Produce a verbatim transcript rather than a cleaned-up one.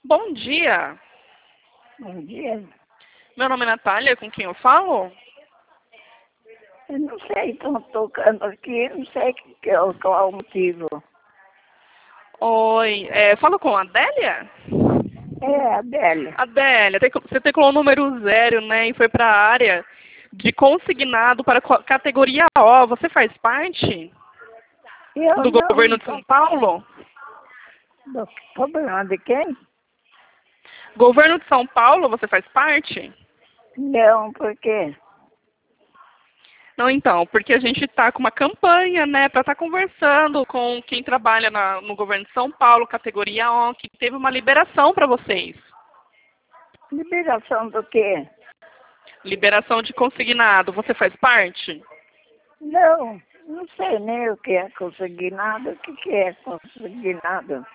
Bom dia. Bom dia. Meu nome é Natália, com quem eu falo? Eu não sei, estão tocando aqui, não sei que, que, é qual é o motivo. Oi, é, falo com a Adélia? É, Adélia. Adélia, te- você teclou o número zero, né, e foi para a área de consignado para co- categoria O. Você faz parte Eu do não, governo de São Paulo? do problema de quem? Governo de São Paulo, você faz parte? Não, por quê? Não, então, porque a gente está com uma campanha, né, para estar conversando com quem trabalha na- no governo de São Paulo, categoria O, que teve uma liberação para vocês. Liberação do quê? Liberação de consignado, você faz parte? Não, não sei nem o que é consignado, o que, que é consignado.